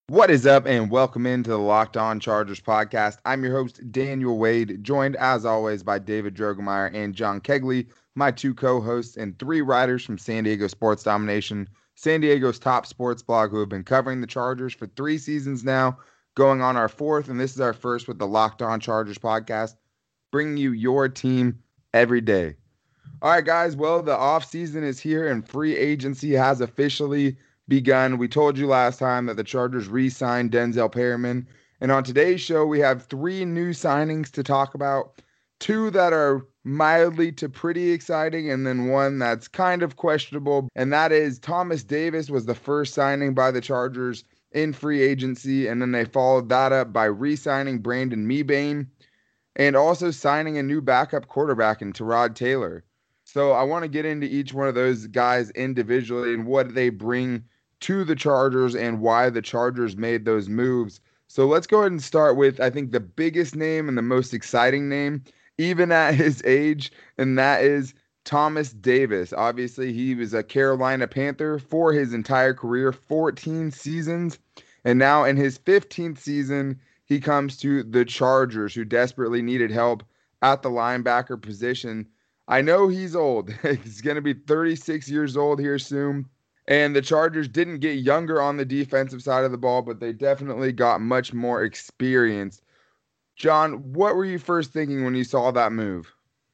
What is up, and welcome into the Locked On Chargers podcast. I'm your host, Daniel Wade, joined as always by David Drogemeyer and John Kegley, my two co-hosts and three writers from San Diego Sports Domination, San Diego's top sports blog, who have been covering the Chargers for 3 seasons now, going on our fourth, and this is our first with the Locked On Chargers podcast, bringing you your team every day. All right, guys. Well, the offseason is here and free agency has officially begun. We told you last time that the Chargers re signed Denzel Perryman. And on today's show, we have three new signings to talk about, two that are mildly to pretty exciting, and then one that's kind of questionable. And that is Thomas Davis was the first signing by the Chargers in free agency. And then they followed that up by re signing Brandon Mebane and also signing a new backup quarterback in Tyrod Taylor. So I want to get into each one of those guys individually and what they bring to the Chargers and why the Chargers made those moves. So let's go ahead and start with, I think, the biggest name and the most exciting name, even at his age, and that is Thomas Davis. Obviously, he was a Carolina Panther for his entire career, 14 seasons. And now in his 15th season, he comes to the Chargers, who desperately needed help at the linebacker position. I know he's old. He's going to be 36 years old here soon. And the Chargers didn't get younger on the defensive side of the ball, but they definitely got much more experienced. John, what were you first thinking when you saw that move?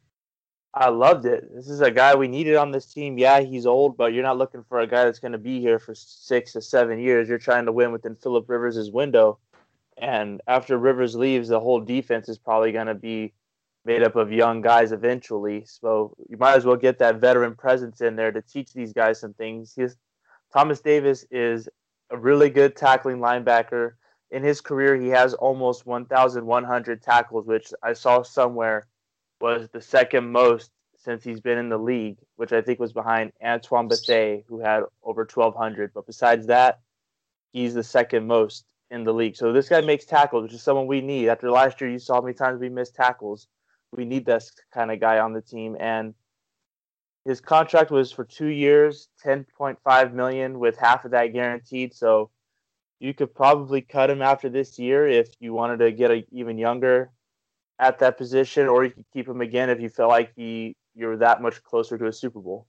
I loved it. This is a guy we needed on this team. Yeah, he's old, but you're not looking for a guy that's going to be here for 6 to 7 years. You're trying to win within Phillip Rivers' window. And after Rivers leaves, the whole defense is probably going to be made up of young guys eventually. So you might as well get that veteran presence in there to teach these guys some things. Thomas Davis is a really good tackling linebacker. In his career, he has almost 1,100 tackles, which I saw somewhere was the second most since he's been in the league, which I think was behind Antoine Bethea, who had over 1,200. But besides that, he's the second most in the league. So this guy makes tackles, which is someone we need. After last year, you saw how many times we missed tackles. We need this kind of guy on the team. And his contract was for 2 years, 10.5 million, with half of that guaranteed. So you could probably cut him after this year if you wanted to get even younger at that position, or you could keep him again if you felt like you're that much closer to a Super Bowl.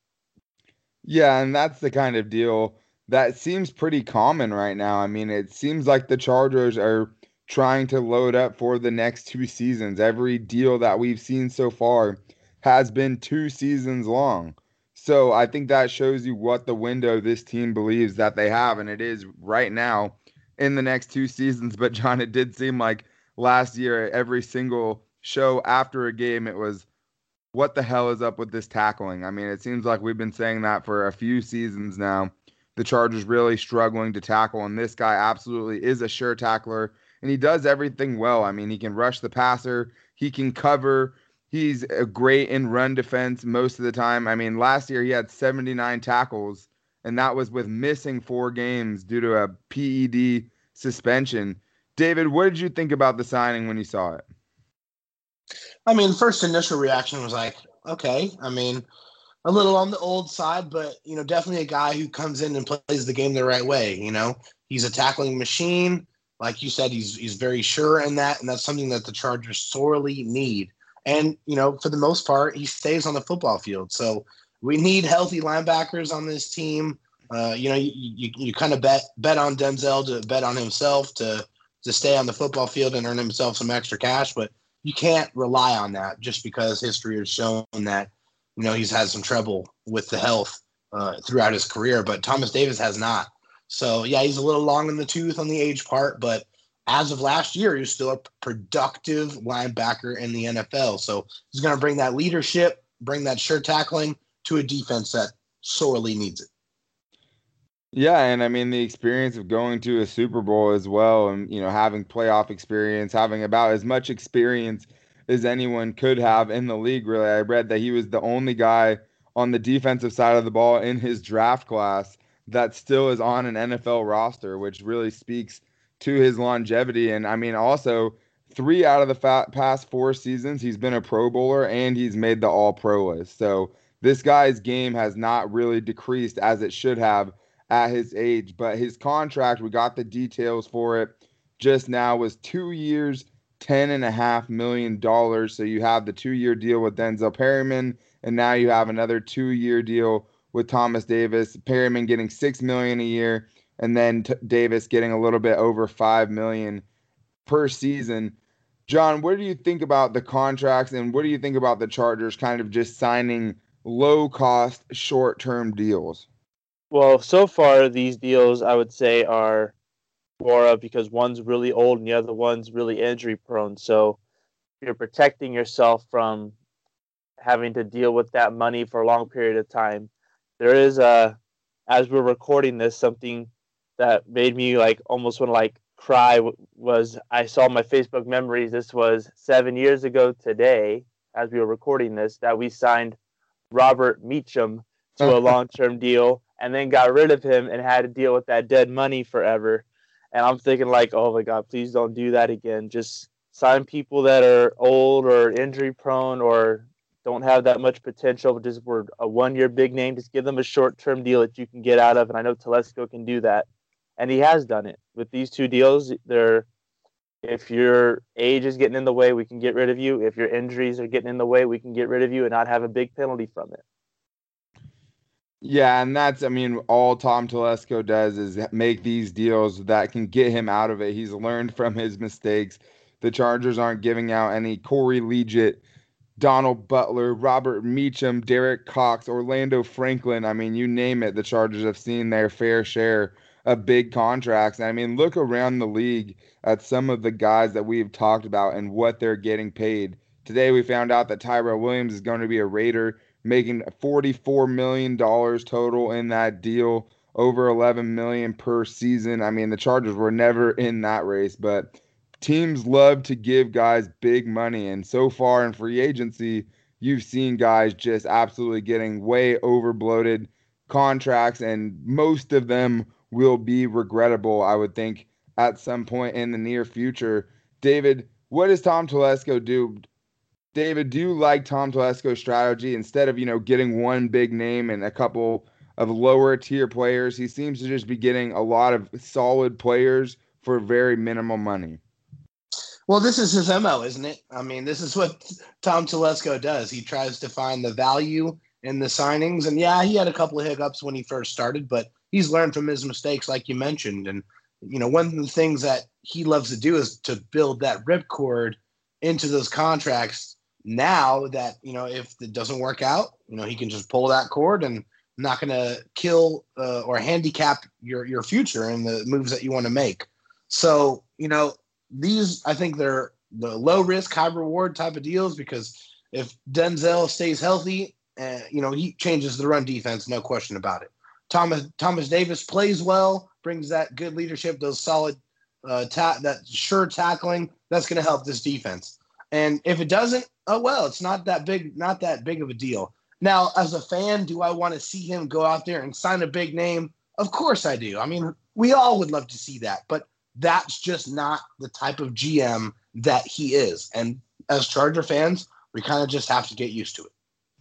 Yeah, and that's the kind of deal that seems pretty common right now. I mean, it seems like the Chargers are trying to load up for the next 2 seasons. Every deal that we've seen so far has been 2 seasons long. So I think that shows you what the window this team believes that they have, and it is right now in the next 2 seasons. But John, it did seem like last year, every single show after a game, it was what the hell is up with this tackling? I mean, it seems like we've been saying that for a few seasons now. The Chargers really struggling to tackle, and this guy absolutely is a sure tackler, and he does everything well. I mean, he can rush the passer, he can cover, he's a great in run defense most of the time. I mean, last year he had 79 tackles, and that was with missing 4 games due to a PED suspension. David, what did you think about the signing when you saw it? I mean, first initial reaction was like, okay. I mean, a little on the old side, but definitely a guy who comes in and plays the game the right way. He's a tackling machine. Like you said, he's very sure in that, and that's something that the Chargers sorely need. And for the most part, he stays on the football field. So we need healthy linebackers on this team. You kind of bet on Denzel to bet on himself to stay on the football field and earn himself some extra cash, but you can't rely on that just because history has shown that, he's had some trouble with the health throughout his career, but Thomas Davis has not. So, yeah, he's a little long in the tooth on the age part, but as of last year, he's still a productive linebacker in the NFL. So he's going to bring that leadership, bring that sure tackling to a defense that sorely needs it. Yeah, and I mean the experience of going to a Super Bowl as well, and having playoff experience, having about as much experience as anyone could have in the league. Really, I read that he was the only guy on the defensive side of the ball in his draft class that still is on an NFL roster, which really speaks to his longevity. And I mean, also 3 out of the past 4 seasons, he's been a Pro Bowler and he's made the All Pro list. So this guy's game has not really decreased as it should have at his age. But his contract, we got the details for it just now, was 2 years, $10.5 million. So you have the 2-year deal with Denzel Perryman, and now you have another 2-year deal with Thomas Davis. Perryman getting $6 million a year, and then Davis getting a little bit over $5 million per season. John, what do you think about the contracts, and what do you think about the Chargers kind of just signing low-cost, short-term deals? Well, so far these deals I would say are more of because one's really old and the other one's really injury prone. So you're protecting yourself from having to deal with that money for a long period of time. There is as we're recording this, something that made me like almost want to like cry was I saw my Facebook memories. This was 7 years ago today, as we were recording this, that we signed Robert Meacham to a long-term deal and then got rid of him and had to deal with that dead money forever. And I'm thinking like, oh my God, please don't do that again. Just sign people that are old or injury prone or don't have that much potential, but just were a 1-year big name. Just give them a short-term deal that you can get out of. And I know Telesco can do that. And he has done it with these 2 deals. If your age is getting in the way, we can get rid of you. If your injuries are getting in the way, we can get rid of you and not have a big penalty from it. Yeah, and that's, I mean, all Tom Telesco does is make these deals that can get him out of it. He's learned from his mistakes. The Chargers aren't giving out any Corey Liuget, Donald Butler, Robert Meacham, Derek Cox, Orlando Franklin. I mean, you name it, the Chargers have seen their fair share of big contracts. I mean, look around the league at some of the guys that we've talked about and what they're getting paid. Today we found out that Tyrell Williams is going to be a Raider, making $44 million total in that deal, over $11 million per season. I mean, the Chargers were never in that race, but teams love to give guys big money. And so far in free agency, you've seen guys just absolutely getting way over bloated contracts, and most of them will be regrettable, I would think, at some point in the near future. David, what does Tom Telesco do? David, do you like Tom Telesco's strategy? Instead of, getting one big name and a couple of lower tier players, he seems to just be getting a lot of solid players for very minimal money. Well, this is his MO, isn't it? I mean, this is what Tom Telesco does. He tries to find the value in the signings. And yeah, he had a couple of hiccups when he first started, but he's learned from his mistakes, like you mentioned. And, one of the things that he loves to do is to build that ripcord into those contracts. Now that, if it doesn't work out, he can just pull that cord and not going to kill or handicap your future and the moves that you want to make. So, these, I think they're the low risk, high reward type of deals, because if Denzel stays healthy, he changes the run defense, no question about it. Thomas Davis plays well, brings that good leadership, those solid that sure tackling. That's going to help this defense. And if it doesn't, oh well, it's not that big of a deal. Now, as a fan, do I want to see him go out there and sign a big name? Of course I do. I mean, we all would love to see that, but that's just not the type of GM that he is. And as Charger fans, we kind of just have to get used to it.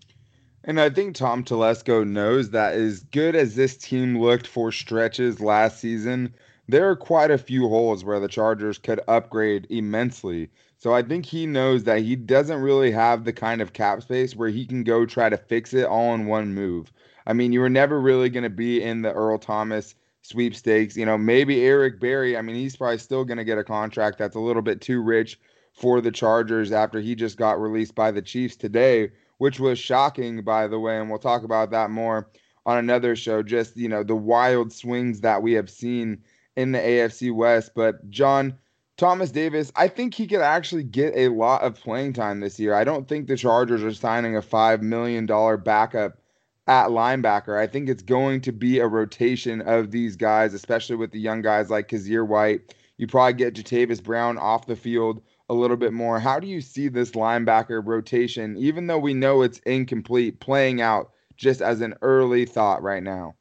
And I think Tom Telesco knows that as good as this team looked for stretches last season, there are quite a few holes where the Chargers could upgrade immensely. So I think he knows that he doesn't really have the kind of cap space where he can go try to fix it all in one move. I mean, you were never really going to be in the Earl Thomas sweepstakes. Maybe Eric Berry, I mean, he's probably still going to get a contract that's a little bit too rich for the Chargers after he just got released by the Chiefs today, which was shocking, by the way, and we'll talk about that more on another show, just, the wild swings that we have seen in the AFC West. But, John, Thomas Davis, I think he could actually get a lot of playing time this year. I don't think the Chargers are signing a $5 million backup at linebacker. I think it's going to be a rotation of these guys, especially with the young guys like Kazir White. You probably get Jatavis Brown off the field a little bit more. How do you see this linebacker rotation, even though we know it's incomplete, playing out just as an early thought right now?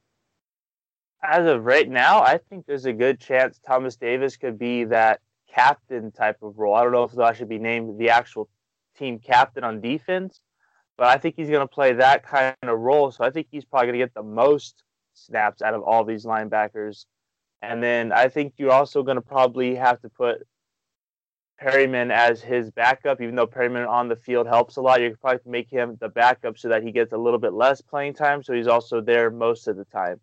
As of right now, I think there's a good chance Thomas Davis could be that captain type of role. I don't know if I should be named the actual team captain on defense, but I think he's going to play that kind of role. So I think he's probably going to get the most snaps out of all these linebackers. And then I think you're also going to probably have to put Perryman as his backup, even though Perryman on the field helps a lot. You could probably make him the backup so that he gets a little bit less playing time, so he's also there most of the time.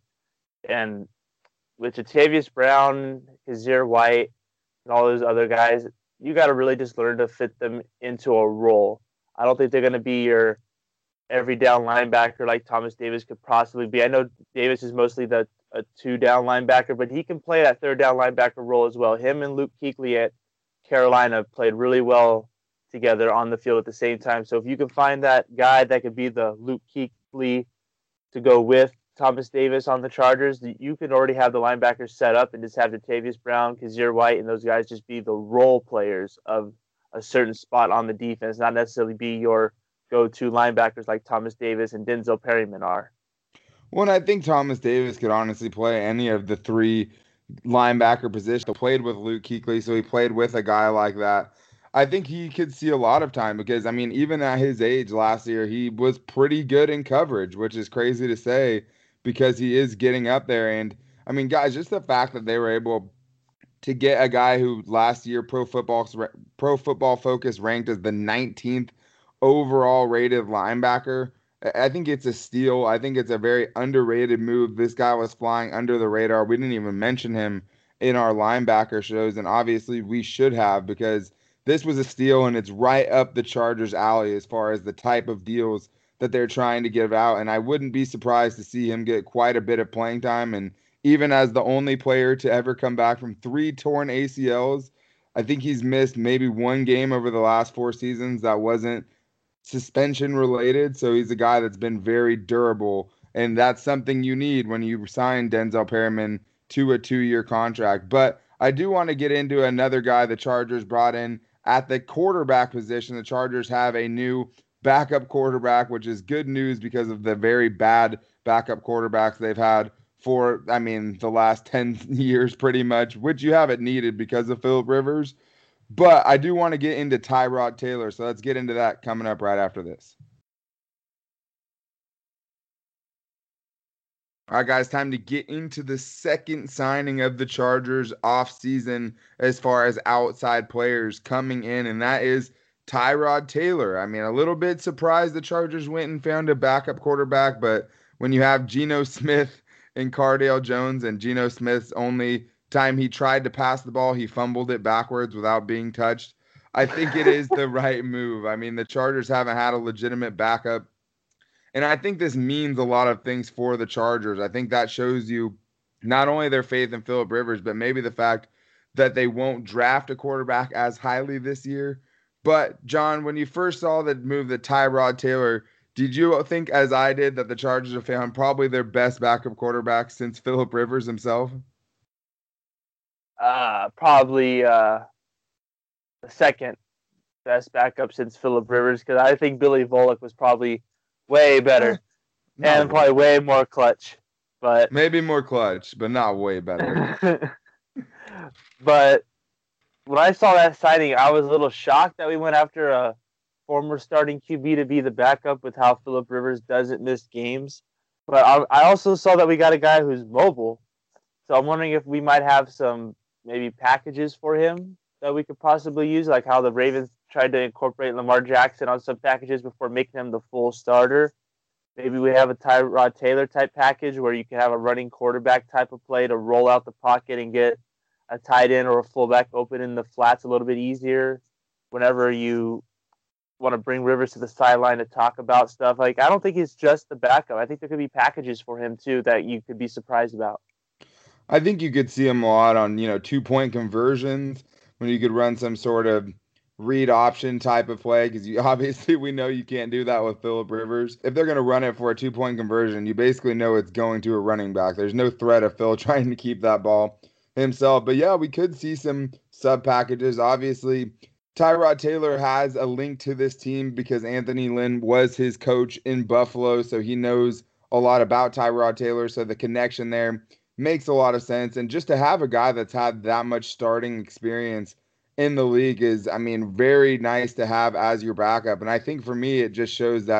And with Jatavius Brown, Kazir White, and all those other guys, you got to really just learn to fit them into a role. I don't think they're going to be your every down linebacker like Thomas Davis could possibly be. I know Davis is mostly a 2-down linebacker, but he can play that 3rd down linebacker role as well. Him and Luke Kuechly at Carolina played really well together on the field at the same time. So if you can find that guy that could be the Luke Kuechly to go with Thomas Davis on the Chargers, you can already have the linebackers set up and just have Jatavius Brown, Kazir White, and those guys just be the role players of a certain spot on the defense, not necessarily be your go-to linebackers like Thomas Davis and Denzel Perryman are. Well, I think Thomas Davis could honestly play any of the 3 linebacker positions. He played with Luke Kuechly, so he played with a guy like that. I think he could see a lot of time because, I mean, even at his age last year, he was pretty good in coverage, which is crazy to say because he is getting up there. And, I mean, guys, just the fact that they were able to get a guy who last year Pro Football Focus ranked as the 19th overall rated linebacker, I think it's a steal. I think it's a very underrated move. This guy was flying under the radar. We didn't even mention him in our linebacker shows, and obviously we should have because this was a steal, and it's right up the Chargers' alley as far as the type of deals that they're trying to give out, and I wouldn't be surprised to see him get quite a bit of playing time, and even as the only player to ever come back from 3 torn ACLs, I think he's missed maybe 1 game over the last 4 seasons that wasn't suspension related, so he's a guy that's been very durable, and that's something you need when you sign Denzel Perryman to a 2-year contract. But I do want to get into another guy the Chargers brought in at the quarterback position. The Chargers have a new backup quarterback, which is good news because of the very bad backup quarterbacks they've had for, I mean, the last 10 years pretty much, which you haven't needed because of Philip Rivers. But I do want to get into Tyrod Taylor, so let's get into that coming up right after this. All right, guys, time to get into the second signing of the Chargers offseason as far as outside players coming in, and that is Tyrod Taylor. I mean, a little bit surprised the Chargers went and found a backup quarterback, but when you have Geno Smith and Cardale Jones, and Geno Smith's only time he tried to pass the ball, he fumbled it backwards without being touched, I think it is the right move. I mean, the Chargers haven't had a legitimate backup, and I think this means a lot of things for the Chargers. I think that shows you not only their faith in Philip Rivers, but maybe the fact that they won't draft a quarterback as highly this year. But, John, when you first saw the move that Tyrod Taylor, did you think, as I did, that the Chargers have found probably their best backup quarterback since Philip Rivers himself? Probably the second best backup since Philip Rivers, because I think Billy Volek was probably way better and probably way more clutch. But maybe more clutch, but not way better. But when I saw that signing, I was a little shocked that we went after a former starting QB to be the backup with how Philip Rivers doesn't miss games. But I also saw that we got a guy who's mobile. So I'm wondering if we might have some maybe packages for him that we could possibly use, like how the Ravens tried to incorporate Lamar Jackson on some packages before making him the full starter. Maybe we have a Tyrod Taylor type package where you can have a running quarterback type of play to roll out the pocket and get a tight end or a fullback open in the flats a little bit easier whenever you want to bring Rivers to the sideline to talk about stuff. Like, I don't think he's just the backup. I think there could be packages for him too that you could be surprised about. I think you could see him a lot on, 2-point conversions when you could run some sort of read option type of play, because obviously we know you can't do that with Philip Rivers. If they're going to run it for a 2-point conversion, you basically know it's going to a running back. There's no threat of Phil trying to keep that ball himself. But yeah, we could see some sub packages. Obviously, Tyrod Taylor has a link to this team because Anthony Lynn was his coach in Buffalo, so he knows a lot about Tyrod Taylor. So the connection there makes a lot of sense. And just to have a guy that's had that much starting experience in the league is, very nice to have as your backup. And I think for me, it just shows that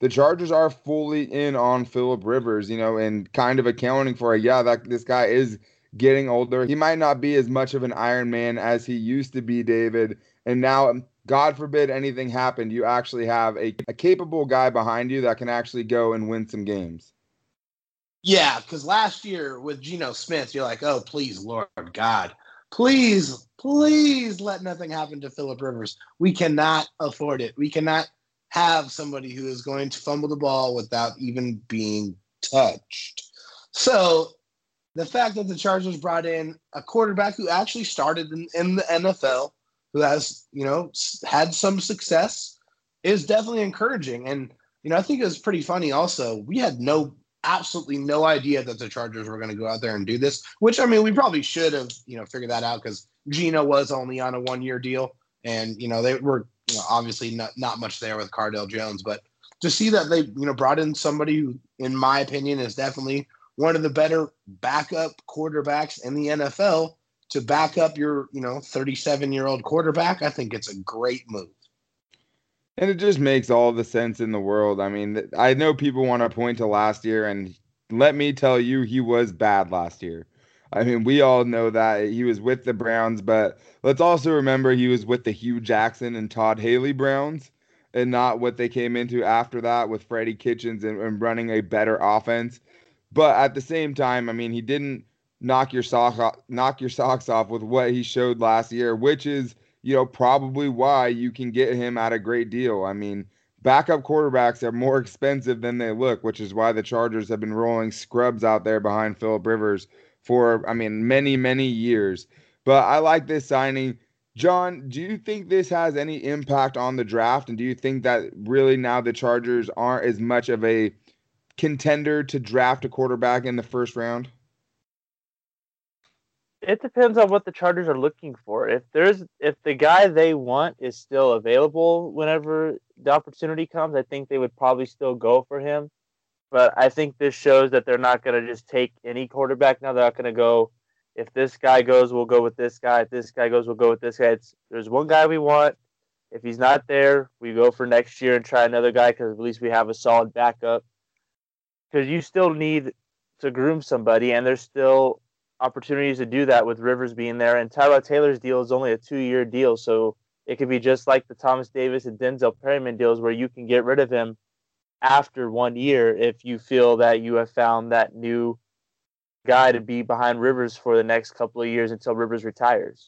the Chargers are fully in on Phillip Rivers, and kind of accounting for that this guy is getting older. He might not be as much of an Iron Man as he used to be, David. And now, God forbid anything happened, you actually have a capable guy behind you that can actually go and win some games. Yeah, because last year with Geno Smith, you're like, oh, please, Lord God, please let nothing happen to Phillip Rivers. We cannot afford it. We cannot have somebody who is going to fumble the ball without even being touched. So the fact that the Chargers brought in a quarterback who actually started in the NFL, who has, had some success, is definitely encouraging. And, I think it was pretty funny also. We had absolutely no idea that the Chargers were going to go out there and do this, which, we probably should have, figured that out because Geno was only on a 1-year deal. And, they were, obviously not much there with Cardale Jones. But to see that they, brought in somebody who, in my opinion, is definitely one of the better backup quarterbacks in the NFL to back up your, 37-year-old quarterback, I think it's a great move. And it just makes all the sense in the world. I mean, I know people want to point to last year, and let me tell you, he was bad last year. I mean, we all know that he was with the Browns, but let's also remember he was with the Hugh Jackson and Todd Haley Browns and not what they came into after that with Freddie Kitchens and running a better offense. But at the same time, I mean, he didn't knock your socks off with what he showed last year, which is, probably why you can get him at a great deal. I mean, backup quarterbacks are more expensive than they look, which is why the Chargers have been rolling scrubs out there behind Phillip Rivers for, many, many years. But I like this signing. John, do you think this has any impact on the draft? And do you think that really now the Chargers aren't as much of a contender to draft a quarterback in the first round? It depends on what the Chargers are looking for. If the guy they want is still available whenever the opportunity comes, I think they would probably still go for him. But I think this shows that they're not going to just take any quarterback now. They're not going to go, if this guy goes, we'll go with this guy. If this guy goes, we'll go with this guy. There's one guy we want. If he's not there, we go for next year and try another guy because at least we have a solid backup. Because you still need to groom somebody, and there's still opportunities to do that with Rivers being there. And Tyrod Taylor's deal is only a 2-year deal, so it could be just like the Thomas Davis and Denzel Perryman deals where you can get rid of him after 1 year if you feel that you have found that new guy to be behind Rivers for the next couple of years until Rivers retires.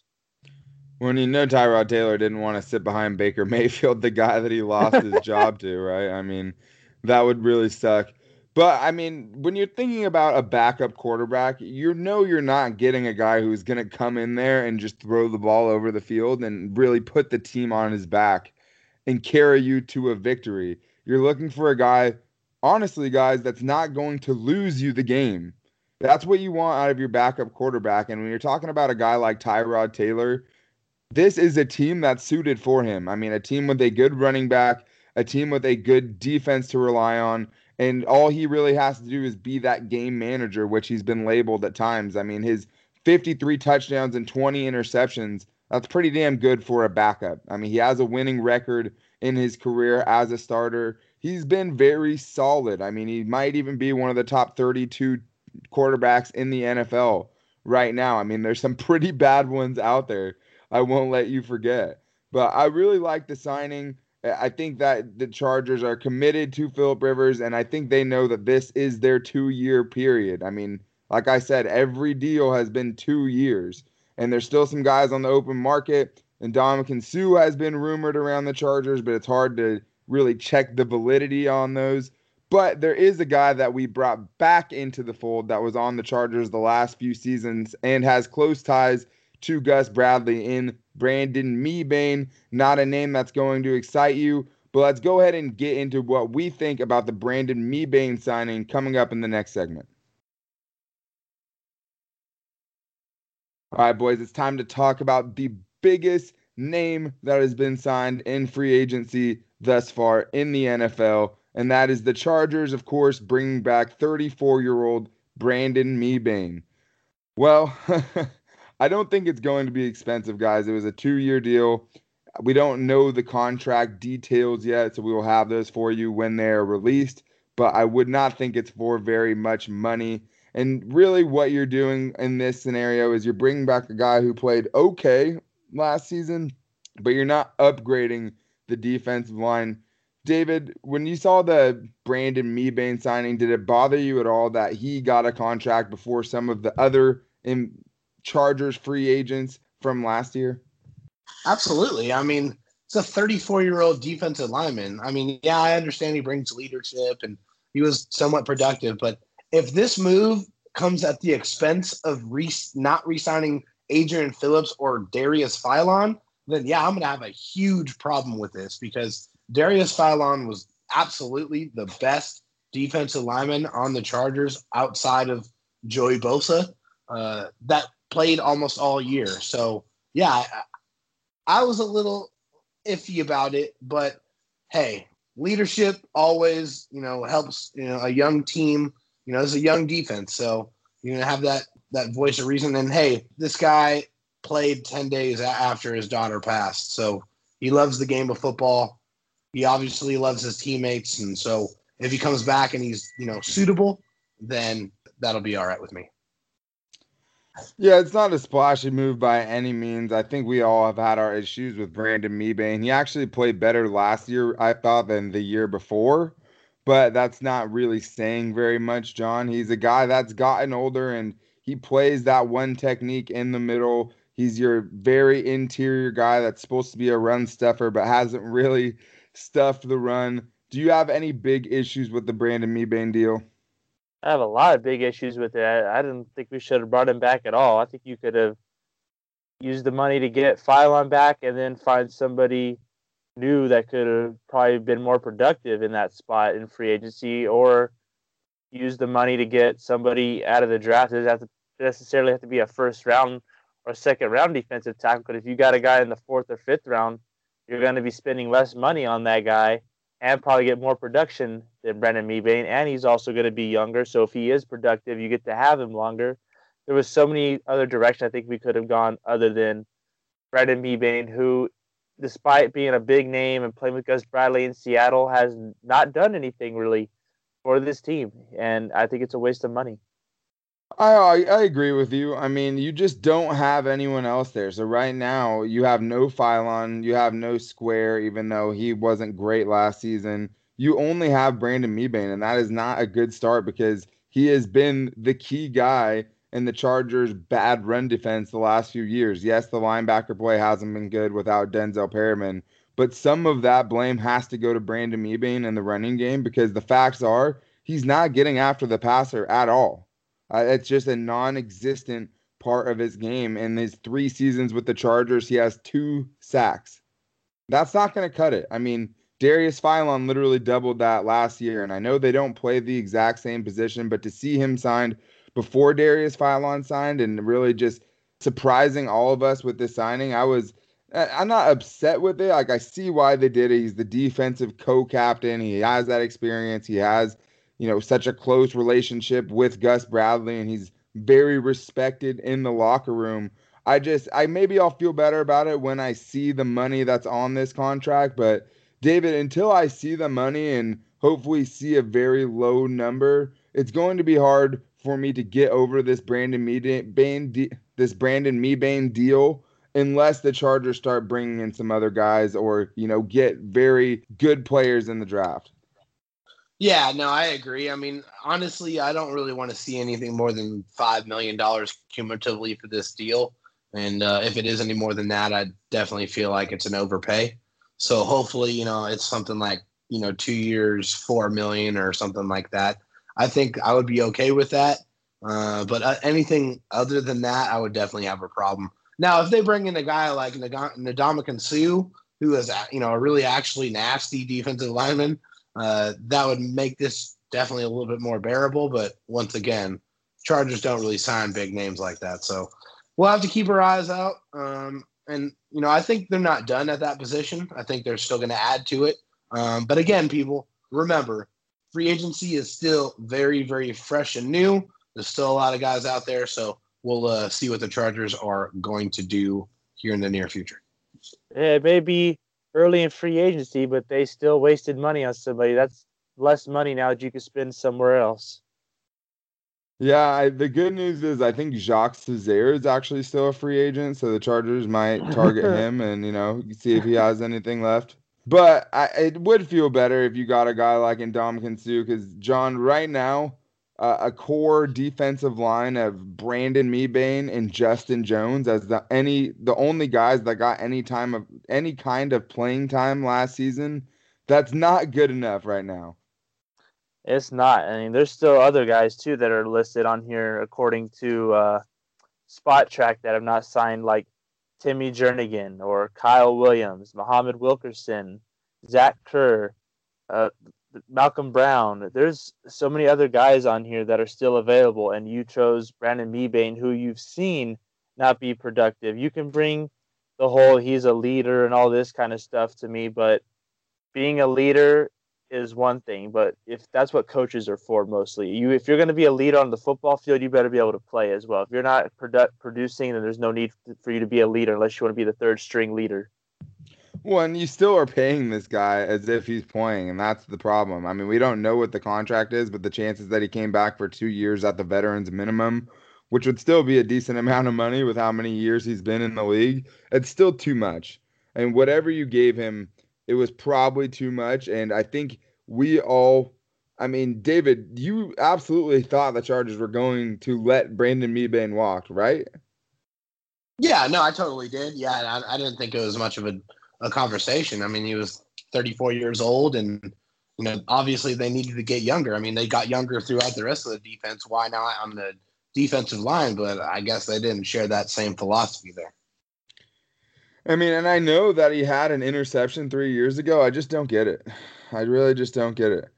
When Tyrod Taylor didn't want to sit behind Baker Mayfield, the guy that he lost his job to, right? I mean, that would really suck. But, when you're thinking about a backup quarterback, you're not getting a guy who's going to come in there and just throw the ball over the field and really put the team on his back and carry you to a victory. You're looking for a guy, honestly, guys, that's not going to lose you the game. That's what you want out of your backup quarterback. And when you're talking about a guy like Tyrod Taylor, this is a team that's suited for him. A team with a good running back, a team with a good defense to rely on. And all he really has to do is be that game manager, which he's been labeled at times. His 53 touchdowns and 20 interceptions, that's pretty damn good for a backup. He has a winning record in his career as a starter. He's been very solid. He might even be one of the top 32 quarterbacks in the NFL right now. There's some pretty bad ones out there. I won't let you forget. But I really like the signing. I think that the Chargers are committed to Phillip Rivers, and I think they know that this is their 2-year period. Like I said, every deal has been 2 years, and there's still some guys on the open market. And Ndamukong Suh has been rumored around the Chargers, but it's hard to really check the validity on those. But there is a guy that we brought back into the fold that was on the Chargers the last few seasons and has close ties to Gus Bradley in Brandon Mebane. Not a name that's going to excite you, but let's go ahead and get into what we think about the Brandon Mebane signing coming up in the next segment. All right, boys, it's time to talk about the biggest name that has been signed in free agency thus far in the NFL, and that is the Chargers, of course, bringing back 34-year-old Brandon Mebane. Well, I don't think it's going to be expensive, guys. It was a 2-year deal. We don't know the contract details yet, so we will have those for you when they're released. But I would not think it's for very much money. And really, what you're doing in this scenario is you're bringing back a guy who played okay last season, but you're not upgrading the defensive line. David, when you saw the Brandon Mebane signing, did it bother you at all that he got a contract before some of the other Chargers free agents from last year? Absolutely. I mean, it's a 34-year-old defensive lineman. I mean, yeah, I understand he brings leadership and he was somewhat productive, but if this move comes at the expense of not re-signing Adrian Phillips or Darius Philon, then yeah, I'm going to have a huge problem with this, because Darius Philon was absolutely the best defensive lineman on the Chargers outside of Joey Bosa that played almost all year. So yeah, I was a little iffy about it, but hey, leadership always, helps, a young team, it's a young defense. So you're going to have that voice of reason. And hey, this guy played 10 days after his daughter passed. So he loves the game of football. He obviously loves his teammates. And so if he comes back and he's, suitable, then that'll be all right with me. Yeah, it's not a splashy move by any means. I think we all have had our issues with Brandon Mebane. He actually played better last year, I thought, than the year before, but that's not really saying very much, John. He's a guy that's gotten older, and he plays that one technique in the middle. He's your very interior guy that's supposed to be a run stuffer, but hasn't really stuffed the run. Do you have any big issues with the Brandon Mebane deal? I have a lot of big issues with it. I didn't think we should have brought him back at all. I think you could have used the money to get Philon back and then find somebody new that could have probably been more productive in that spot in free agency, or use the money to get somebody out of the draft. It doesn't necessarily have to be a first round or second round defensive tackle, but if you got a guy in the fourth or fifth round, you're going to be spending less money on that guy and probably get more production than Brandon Mebane, and he's also going to be younger. So if he is productive, you get to have him longer. There was so many other directions I think we could have gone other than Brandon Mebane, who, despite being a big name and playing with Gus Bradley in Seattle, has not done anything really for this team, and I think it's a waste of money. I agree with you. I mean, you just don't have anyone else there. So right now, you have no Philon, you have no Square, even though he wasn't great last season. You only have Brandon Mebane, and that is not a good start because he has been the key guy in the Chargers' bad run defense the last few years. Yes, the linebacker play hasn't been good without Denzel Perryman, but some of that blame has to go to Brandon Mebane in the running game, because the facts are he's not getting after the passer at all. It's just a non-existent part of his game. In his 3 seasons with the Chargers, he has 2 sacks. That's not going to cut it. I mean, Darius Philon literally doubled that last year, and I know they don't play the exact same position, but to see him signed before Darius Philon signed and really just surprising all of us with this signing, I'm not upset with it. Like, I see why they did it. He's the defensive co-captain. He has that experience. He has, such a close relationship with Gus Bradley, and he's very respected in the locker room. Maybe I'll feel better about it when I see the money that's on this contract. But David, until I see the money and hopefully see a very low number, it's going to be hard for me to get over this Brandon Mebane deal unless the Chargers start bringing in some other guys or, get very good players in the draft. Yeah, no, I agree. I mean, honestly, I don't really want to see anything more than $5 million cumulatively for this deal. And if it is any more than that, I definitely feel like it's an overpay. So hopefully, it's something like, 2 years, $4 million or something like that. I think I would be okay with that. But anything other than that, I would definitely have a problem. Now, if they bring in a guy like Ndamukong Suh, who is, a really actually nasty defensive lineman, that would make this definitely a little bit more bearable. But once again, Chargers don't really sign big names like that. So we'll have to keep our eyes out. And, I think they're not done at that position. I think they're still going to add to it. But again, people, remember, free agency is still very, very fresh and new. There's still a lot of guys out there. So we'll see what the Chargers are going to do here in the near future. It may be early in free agency, but they still wasted money on somebody. That's less money now that you could spend somewhere else. Yeah, the good news is I think Jacques Cesaire is actually still a free agent, so the Chargers might target him and, see if he has anything left. But it would feel better if you got a guy like Ndamukong Suh, because John, right now, a core defensive line of Brandon Mebane and Justin Jones as the only guys that got any kind of playing time last season. That's not good enough right now. It's not. I mean, there's still other guys too that are listed on here according to Spot Track that have not signed, like Timmy Jernigan or Kyle Williams, Muhammad Wilkerson, Zach Kerr, uh, Malcolm Brown. There's so many other guys on here that are still available, and you chose Brandon Mebane, who you've seen not be productive. You can bring the whole he's a leader and all this kind of stuff to me, but being a leader is one thing, but if that's what coaches are for mostly, if you're going to be a leader on the football field, you better be able to play as well. If you're not producing, then there's no need for you to be a leader unless you want to be the third string leader. Well, and you still are paying this guy as if he's playing, and that's the problem. I mean, we don't know what the contract is, but the chances that he came back for 2 years at the veterans minimum, which would still be a decent amount of money with how many years he's been in the league, it's still too much. And whatever you gave him, it was probably too much. And I think David, you absolutely thought the Chargers were going to let Brandon Mebane walk, right? Yeah, no, I totally did. Yeah, I didn't think it was much of a conversation. I mean, he was 34 years old, and obviously they needed to get younger. I mean, they got younger throughout the rest of the defense. Why not on the defensive line? But I guess they didn't share that same philosophy there. I mean, and I know that he had an interception 3 years ago. I just don't get it. I really just don't get it.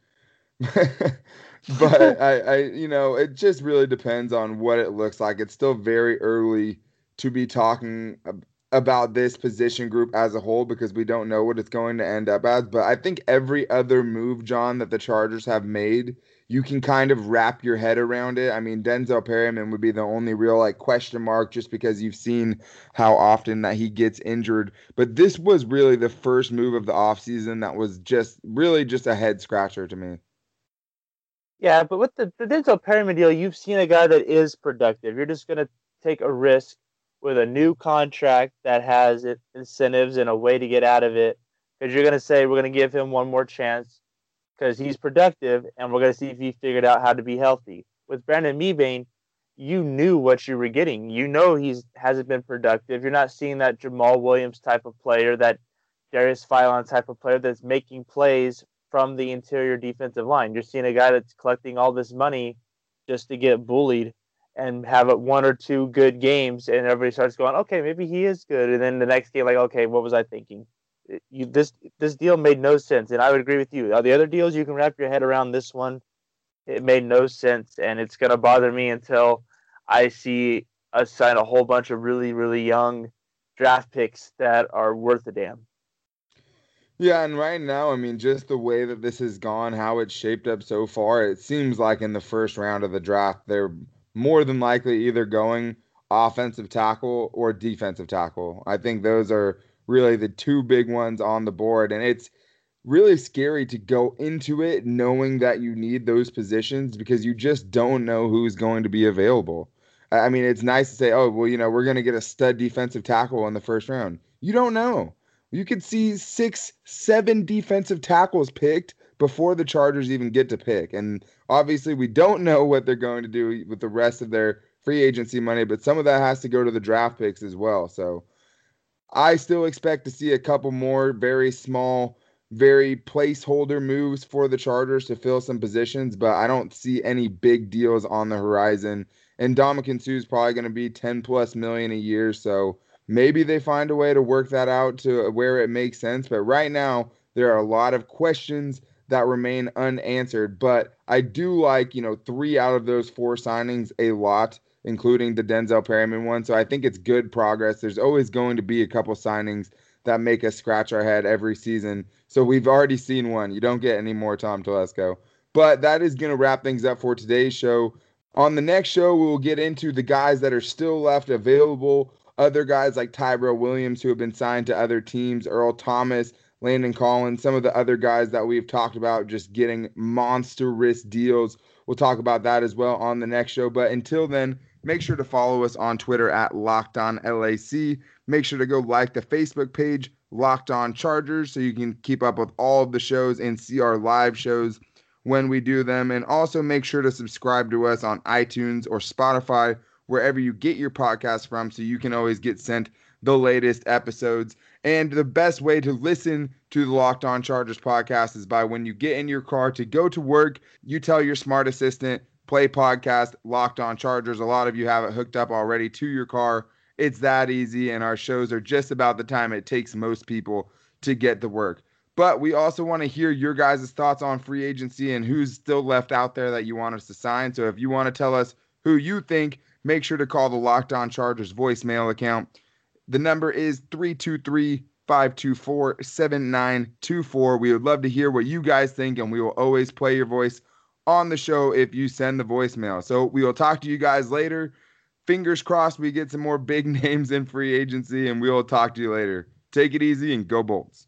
But it just really depends on what it looks like. It's still very early to be talking about this position group as a whole because we don't know what it's going to end up as. But I think every other move, John, that the Chargers have made, you can kind of wrap your head around it. I mean, Denzel Perryman would be the only real question mark just because you've seen how often that he gets injured. But this was really the first move of the offseason that was just a head scratcher to me. Yeah, but with the Denzel Perryman deal, you've seen a guy that is productive. You're just going to take a risk with a new contract that has incentives and a way to get out of it, because you're going to say we're going to give him one more chance because he's productive, and we're going to see if he figured out how to be healthy. With Brandon Mebane, you knew what you were getting. You know he hasn't been productive. You're not seeing that Jamal Williams type of player, that Darius Philon type of player that's making plays from the interior defensive line. You're seeing a guy that's collecting all this money just to get bullied and have one or two good games, and everybody starts going, okay, maybe he is good. And then the next game, okay, what was I thinking? This deal made no sense, and I would agree with you. The other deals, you can wrap your head around. This one, it made no sense, and it's going to bother me until I see us sign a whole bunch of really, really young draft picks that are worth a damn. Yeah, and right now, I mean, just the way that this has gone, how it's shaped up so far, it seems like in the first round of the draft, they're more than likely either going offensive tackle or defensive tackle. I think those are really the two big ones on the board, and it's really scary to go into it knowing that you need those positions because you just don't know who's going to be available. I mean, it's nice to say, oh, well, we're going to get a stud defensive tackle in the first round. You don't know. You could see 6, 7 defensive tackles picked before the Chargers even get to pick. And obviously, we don't know what they're going to do with the rest of their free agency money, but some of that has to go to the draft picks as well. So I still expect to see a couple more very small, very placeholder moves for the Chargers to fill some positions, but I don't see any big deals on the horizon. And Ndamukong Suh is probably going to be $10+ million a year, so maybe they find a way to work that out to where it makes sense. But right now, there are a lot of questions that remain unanswered. But I do like, 3 out of those 4 signings a lot, including the Denzel Perryman one. So I think it's good progress. There's always going to be a couple signings that make us scratch our head every season. So we've already seen one. You don't get any more Tom Telesco. But that is going to wrap things up for today's show. On the next show, we will get into the guys that are still left available other guys like Tyrell Williams who have been signed to other teams, Earl Thomas, Landon Collins, some of the other guys that we've talked about just getting monstrous deals. We'll talk about that as well on the next show. But until then, make sure to follow us on Twitter at LockedOnLAC. Make sure to go like the Facebook page, Locked On Chargers, so you can keep up with all of the shows and see our live shows when we do them. And also make sure to subscribe to us on iTunes or Spotify, wherever you get your podcast from, so you can always get sent the latest episodes. And the best way to listen to the Locked On Chargers podcast is by when you get in your car to go to work, you tell your smart assistant, play podcast Locked On Chargers. A lot of you have it hooked up already to your car. It's that easy, and our shows are just about the time it takes most people to get to work. But we also want to hear your guys' thoughts on free agency and who's still left out there that you want us to sign. So if you want to tell us who you think, make sure to call the Locked On Chargers voicemail account. The number is 323-524-7924. We would love to hear what you guys think, and we will always play your voice on the show if you send the voicemail. So we will talk to you guys later. Fingers crossed we get some more big names in free agency, and we will talk to you later. Take it easy and go Bolts.